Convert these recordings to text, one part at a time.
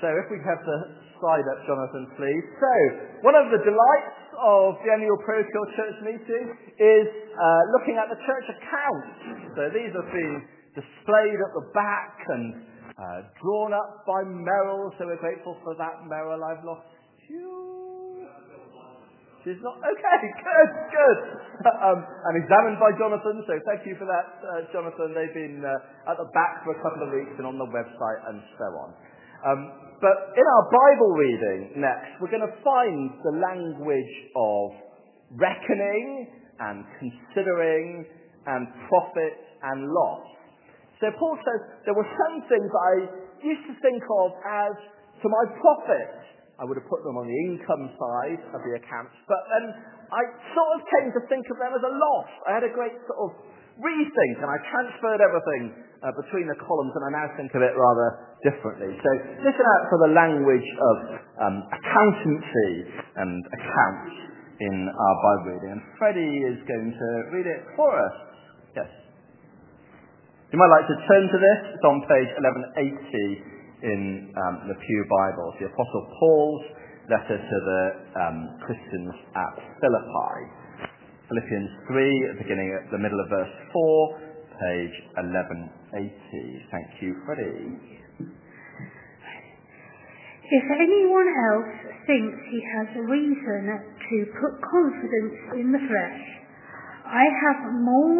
So if we have the slide up, Jonathan, please. So one of the delights of the annual parochial church meeting is looking at the church accounts. So these have been displayed at the back and drawn up by Meryl. So we're grateful for that, Meryl. I've lost you. She's not okay. Good. And examined by Jonathan. So thank you for that, Jonathan. They've been at the back for a couple of weeks and on the website and so on. But in our Bible reading next, we're going to find the language of reckoning and considering and profit and loss. So Paul says there were some things I used to think of as to my profit. I would have put them on the income side of the accounts, but then I sort of came to think of them as a loss. I had a great sort of rethink, and I transferred everything between the columns, and I now think of it rather differently. So listen out for the language of accountancy and accounts in our Bible reading. And Freddie is going to read it for us. Yes. You might like to turn to this. It's on page 1180 in the Pew Bible. It's the Apostle Paul's letter to the Christians at Philippi. Philippians 3, beginning at the middle of verse 4, page 1180. Thank you, Freddie. If anyone else thinks he has a reason to put confidence in the flesh, I have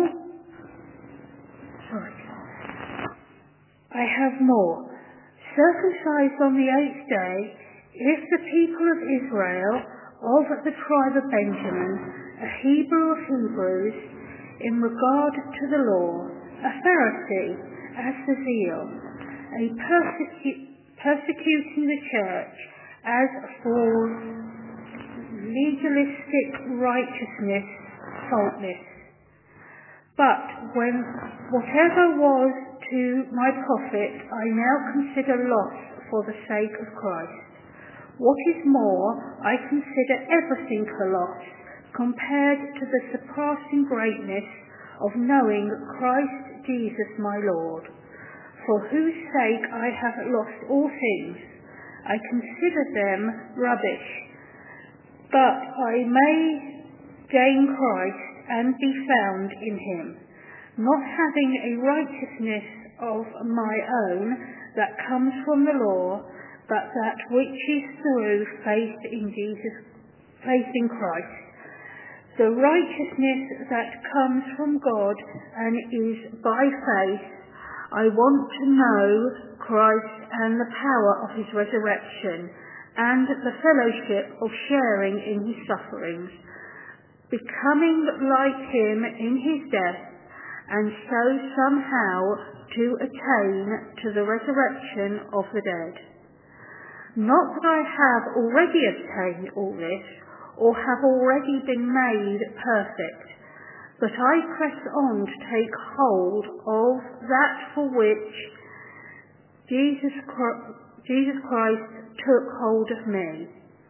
more. Circumcised on the 8th day, if the people of Israel, of the tribe of Benjamin, a Hebrew of Hebrews, in regard to the law, a Pharisee, as to zeal, a persecuting the church, as for legalistic righteousness, faultless. But when whatever was to my profit, I now consider loss for the sake of Christ. What is more, I consider everything a loss, compared to the surpassing greatness of knowing Christ Jesus my Lord, for whose sake I have lost all things. I consider them rubbish, but I may gain Christ and be found in him, not having a righteousness of my own that comes from the law, but that which is through faith in Christ, the righteousness that comes from God and is by faith. I want to know Christ and the power of his resurrection and the fellowship of sharing in his sufferings, becoming like him in his death, and so somehow to attain to the resurrection of the dead. Not that I have already obtained all this, or have already been made perfect, but I press on to take hold of that for which Jesus Christ took hold of me.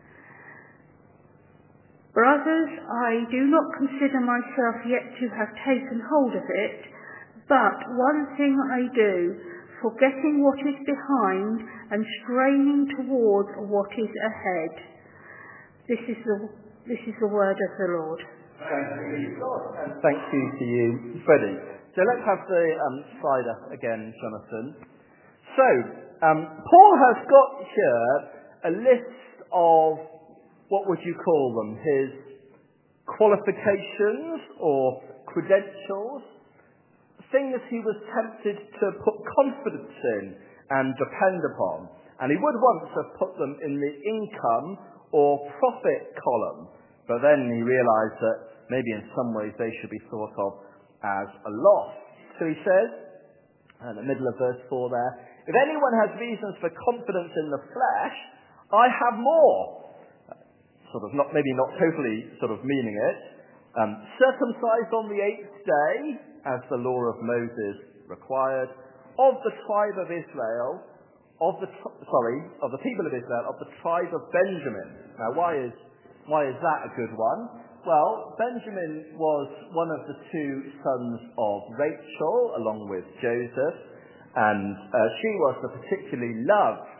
Brothers, I do not consider myself yet to have taken hold of it, but one thing I do, forgetting what is behind and straining towards what is ahead. This is the word of the Lord. Thank you, God, and thank you to you, Freddie. So let's have the slide up again, Jonathan. So, Paul has got here a list of, what would you call them, his qualifications or credentials, things he was tempted to put confidence in and depend upon. And he would once have put them in the income or profit column, but then he realized that maybe in some ways they should be thought of as a loss. So he says, in the middle of verse 4 there, if anyone has reasons for confidence in the flesh, I have more. Sort of not totally sort of meaning it. Circumcised on the 8th day, as the law of Moses required, of the tribe of Israel, of the people of Israel, of the tribe of Benjamin. Now, why is that a good one? Well, Benjamin was one of the two sons of Rachel, along with Joseph, and she was the particularly loved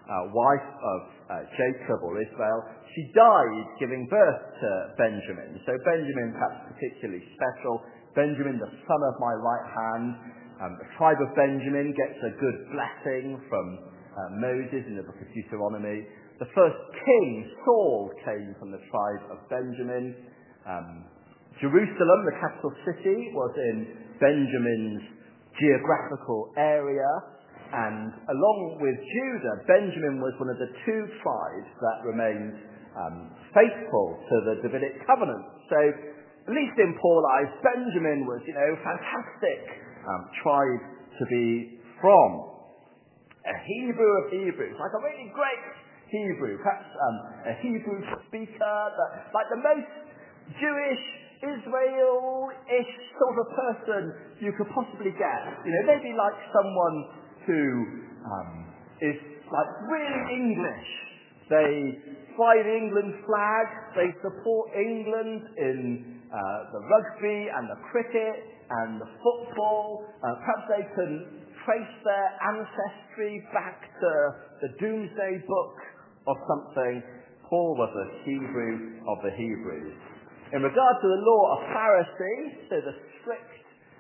wife of Jacob or Israel, she died giving birth to Benjamin. So Benjamin, perhaps particularly special. Benjamin, the son of my right hand. The tribe of Benjamin gets a good blessing from Moses in the book of Deuteronomy. The first king, Saul, came from the tribe of Benjamin. Jerusalem, the capital city, was in Benjamin's geographical area. And along with Judah, Benjamin was one of the two tribes that remained faithful to the Davidic covenant. So, at least in Paul's eyes, Benjamin was, fantastic tribe to be from. A Hebrew of Hebrews, like a really great Hebrew, perhaps a Hebrew speaker, like the most Jewish, Israel-ish sort of person you could possibly get. Maybe like someone who is like really English. They fly the England flag, they support England in the rugby and the cricket and the football. Perhaps they can trace their ancestry back to the Doomsday Book or something. Paul was a Hebrew of the Hebrews. In regard to the law, a Pharisee, so the strict,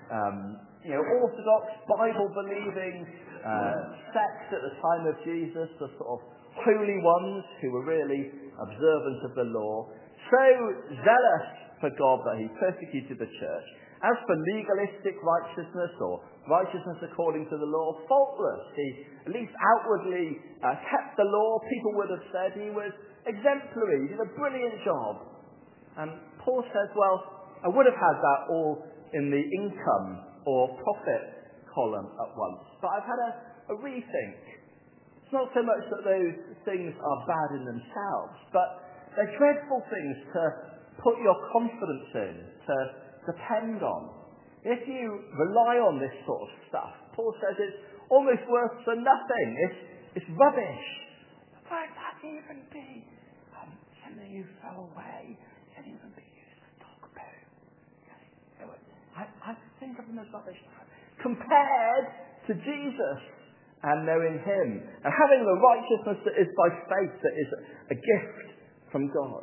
orthodox, Bible-believing sect at the time of Jesus, the sort of holy ones who were really observant of the law, so zealous for God that he persecuted the church. As for legalistic righteousness or righteousness according to the law, faultless. He, at least outwardly, kept the law. People would have said he was exemplary. He did a brilliant job. And Paul says, well, I would have had that all in the income or profit column at once, but I've had a rethink. It's not so much that those things are bad in themselves, but they're dreadful things to put your confidence in, to depend on. If you rely on this sort of stuff, Paul says it's almost worse than nothing. It's rubbish. Won't that even be something you throw away? Can even be used as dog poo? I think of them as rubbish compared to Jesus and knowing him and having the righteousness that is by faith, that is a gift from God.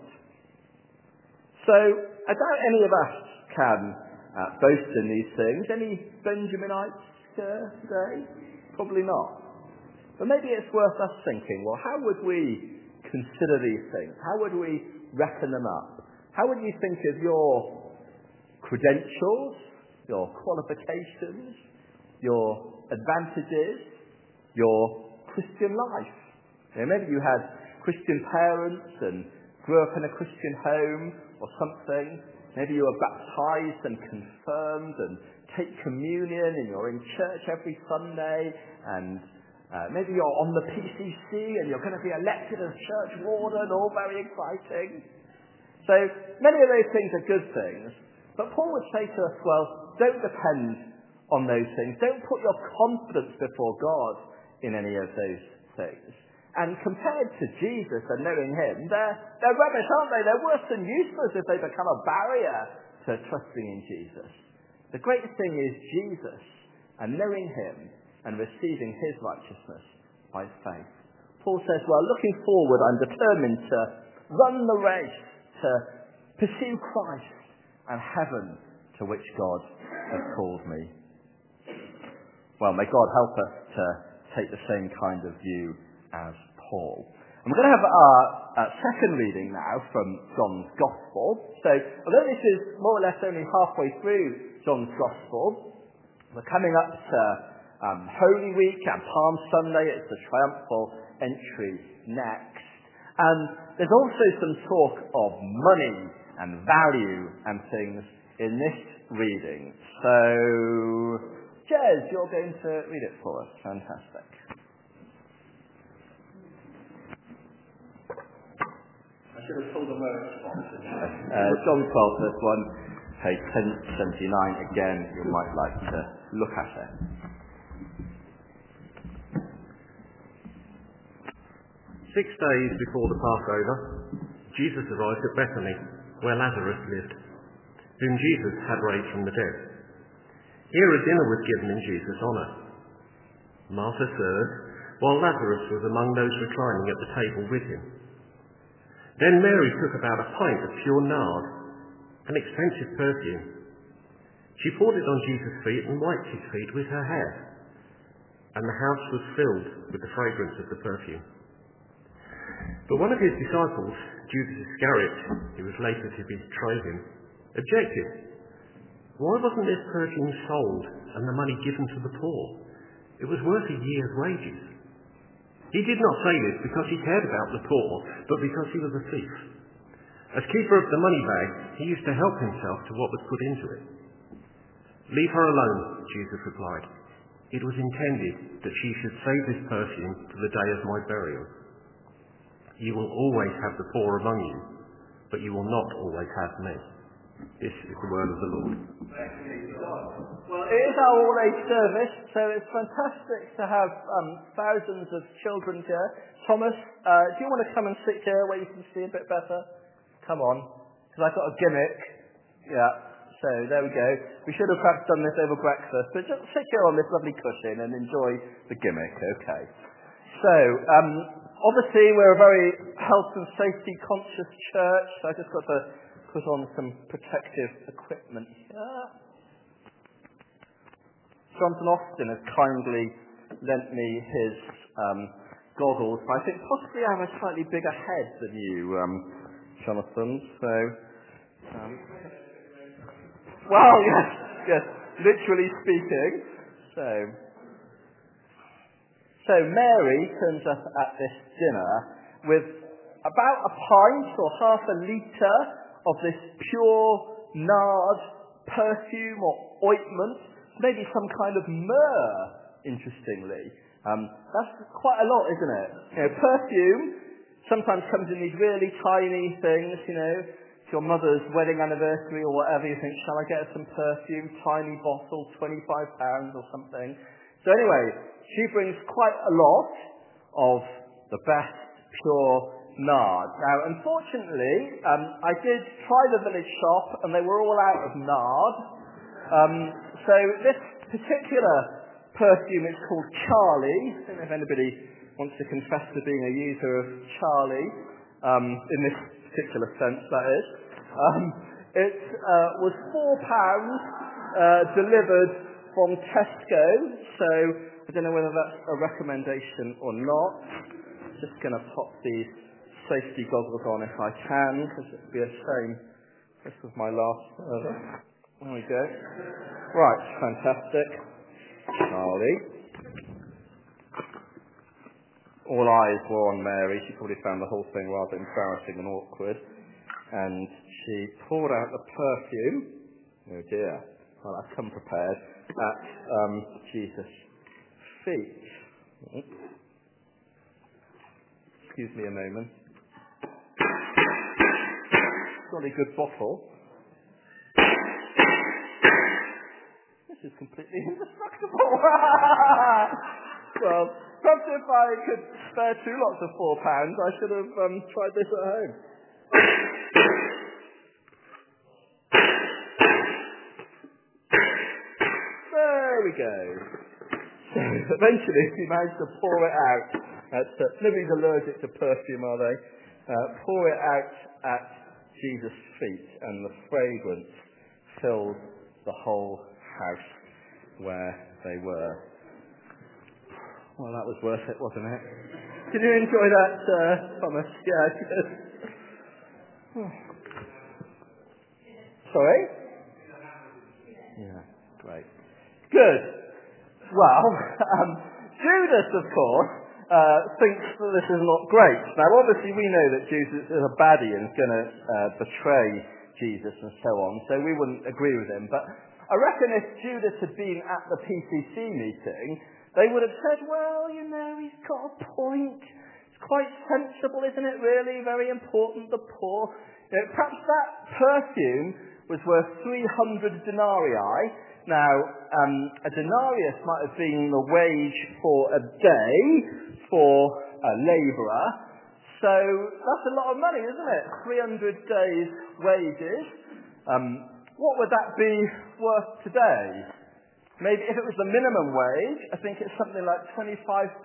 So I doubt any of us can boast in these things. Any Benjaminites today? Probably not. But maybe it's worth us thinking, well, how would we consider these things? How would we reckon them up? How would you think of your credentials, your qualifications, your advantages, your Christian life? Maybe you had Christian parents and grew up in a Christian home or something. Maybe you were baptized and confirmed and take communion and you're in church every Sunday, and maybe you're on the PCC and you're going to be elected as church warden, all very exciting. So many of those things are good things, but Paul would say to us, well, don't depend on those things. Don't put your confidence before God in any of those things. And compared to Jesus and knowing him, they're rubbish, aren't they? They're worse than useless if they become a barrier to trusting in Jesus. The great thing is Jesus and knowing him and receiving his righteousness by faith. Paul says, well, looking forward, I'm determined to run the race, to pursue Christ and heaven to which God has called me. Well, may God help us to take the same kind of view as Paul. And we're going to have our second reading now from John's Gospel. So, although this is more or less only halfway through John's Gospel, we're coming up to Holy Week and Palm Sunday. It's the triumphal entry next. And there's also some talk of money and value and things in this reading. So, Jez, you're going to read it for us. Fantastic. I should have told them where it's from. John 12, verse 1, page 1079. Again, you might like to look at it. 6 days before the Passover, Jesus arrived at Bethany, where Lazarus lived, whom Jesus had raised from the dead. Here a dinner was given in Jesus' honour. Martha served, while Lazarus was among those reclining at the table with him. Then Mary took about a pint of pure nard, an expensive perfume. She poured it on Jesus' feet and wiped his feet with her hair, and the house was filled with the fragrance of the perfume. But one of his disciples, Judas Iscariot, who was later to betray him, objected. Why wasn't this perfume sold and the money given to the poor? It was worth a year's wages. He did not say this because he cared about the poor, but because he was a thief. As keeper of the money bag, he used to help himself to what was put into it. Leave her alone, Jesus replied. It was intended that she should save this perfume to the day of my burial. You will always have the poor among you, but you will not always have me. This is the word of the Lord. Well, it is our all-age service, so it's fantastic to have thousands of children here. Thomas, do you want to come and sit here where you can see a bit better? Come on, because I've got a gimmick. Yeah, so there we go. We should have perhaps done this over breakfast, but just sit here on this lovely cushion and enjoy the gimmick, okay? So, obviously we're a very health and safety conscious church, so I just got to put on some protective equipment here. Jonathan Austin has kindly lent me his goggles, but I think possibly I have a slightly bigger head than you, Jonathan, so... well, yes, literally speaking. So Mary turns up at this dinner with about a pint or half a litre of this pure nard perfume or ointment, maybe some kind of myrrh, interestingly. That's quite a lot, isn't it? You know, perfume sometimes comes in these really tiny things, you know, it's your mother's wedding anniversary or whatever, you think, shall I get her some perfume? Tiny bottle, £25 or something. So anyway, she brings quite a lot of the best pure nard. Now, unfortunately, I did try the village shop and they were all out of nard. So this particular perfume is called Charlie. I don't know if anybody wants to confess to being a user of Charlie, in this particular sense, that is. It was £4 delivered from Tesco, so I don't know whether that's a recommendation or not. Just going to pop these safety goggles on if I can, because it would be a shame. This was my last order. There we go. Right, fantastic. Charlie. All eyes were on Mary. She probably found the whole thing rather embarrassing and awkward. And she poured out the perfume. Oh dear. Well, I've come prepared. At Jesus' feet. Excuse me a moment. Jolly good bottle. This is completely indestructible. Well, perhaps if I could spare 2 lots of £4, I should have tried this at home. There we go. So eventually he managed to pour it out. Nobody's allergic to perfume, are they? Pour it out at Jesus' feet, and the fragrance filled the whole house where they were. Well, that was worth it, wasn't it? Did you enjoy that, Thomas? Yeah, good. Sorry? Yeah, great. Good. Well, Judas, of course, thinks that this is not great. Now, obviously, we know that Judas is a baddie and is going to betray Jesus and so on, so we wouldn't agree with him. But I reckon if Judas had been at the PCC meeting, they would have said, well, you know, he's got a point. It's quite sensible, isn't it, really? Very important, the poor. You know, perhaps that perfume was worth 300 denarii. Now, a denarius might have been the wage for a day for a labourer. So that's a lot of money, isn't it? 300 days' wages. What would that be worth today? Maybe if it was the minimum wage, I think it's something like £25,000.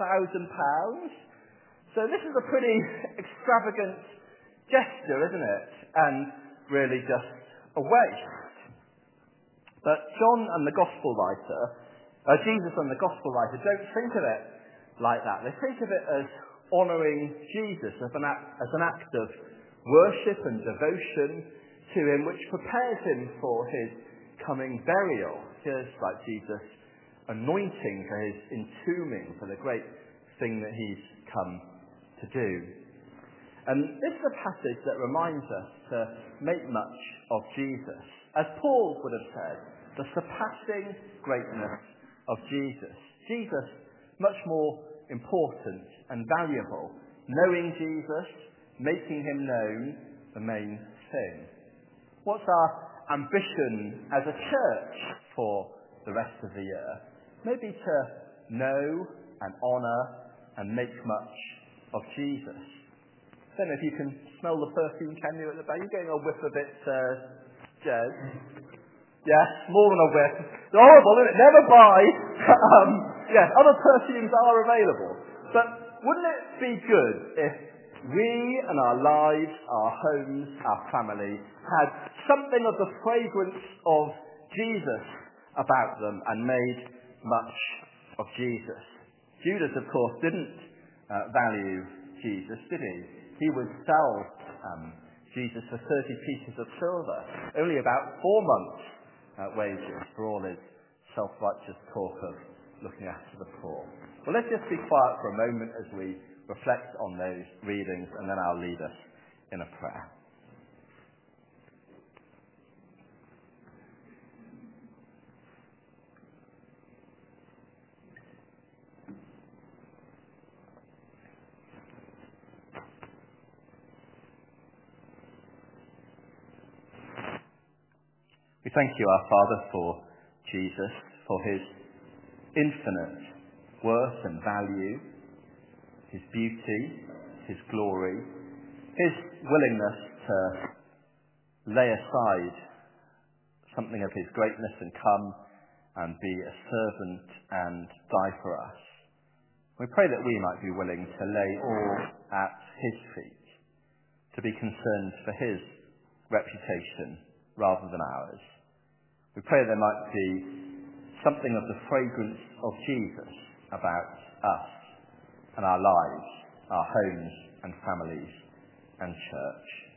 So this is a pretty extravagant gesture, isn't it? And really just a waste. But John and the Gospel writer, Jesus and the Gospel writer don't think of it like that. They think of it as honouring Jesus as an act of worship and devotion to him, which prepares him for his coming burial. Here's like Jesus anointing for his entombing, for the great thing that he's come to do. And this is a passage that reminds us to make much of Jesus. As Paul would have said, the surpassing greatness of Jesus. Jesus, much more important and valuable. Knowing Jesus, making him known, the main thing. What's our ambition as a church for the rest of the year? Maybe to know and honour and make much of Jesus. I don't know if you can smell the perfume, can you, at the back? You're getting a whiff of it, Jez. Yes, more than a whiff. It's horrible, isn't it? Never buy. Yes, other perfumes are available. But wouldn't it be good if we and our lives, our homes, our family had something of the fragrance of Jesus about them and made much of Jesus? Judas, of course, didn't value Jesus, did he? He would sell Jesus for 30 pieces of silver, only about 4 months' wages for all his self-righteous talk of looking after the poor. Well, let's just be quiet for a moment as we reflect on those readings, and then I'll lead us in a prayer. We thank you, our Father, for Jesus, for his infinite worth and value, his beauty, his glory, his willingness to lay aside something of his greatness and come and be a servant and die for us. We pray that we might be willing to lay all at his feet, to be concerned for his reputation rather than ours. We pray there might be something of the fragrance of Jesus about us and our lives, our homes and families and church.